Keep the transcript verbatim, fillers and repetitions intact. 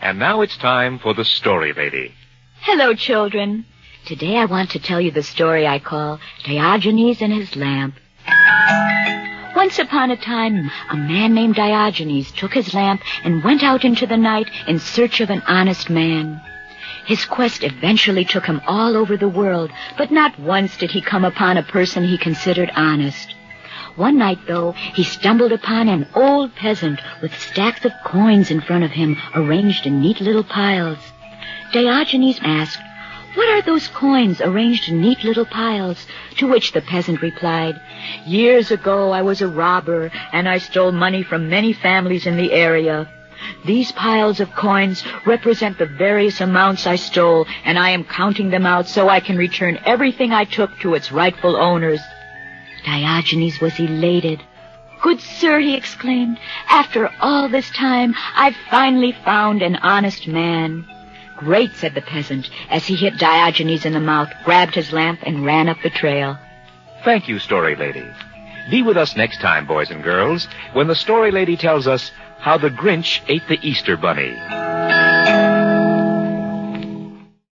And now it's time for the Story Lady. Hello, children. Today I want to tell you the story I call Diogenes and His Lamp. Once upon a time, a man named Diogenes took his lamp and went out into the night in search of an honest man. His quest eventually took him all over the world, but not once did he come upon a person he considered honest. One night, though, he stumbled upon an old peasant with stacks of coins in front of him, arranged in neat little piles. Diogenes asked, "What are those coins arranged in neat little piles?" To which the peasant replied, "Years ago I was a robber, and I stole money from many families in the area. These piles of coins represent the various amounts I stole, and I am counting them out so I can return everything I took to its rightful owners." Diogenes was elated. "Good sir," he exclaimed, "after all this time, I've finally found an honest man." "Great," said the peasant, as he hit Diogenes in the mouth, grabbed his lamp, and ran up the trail. Thank you, Story Lady. Be with us next time, boys and girls, when the Story Lady tells us how the Grinch ate the Easter Bunny.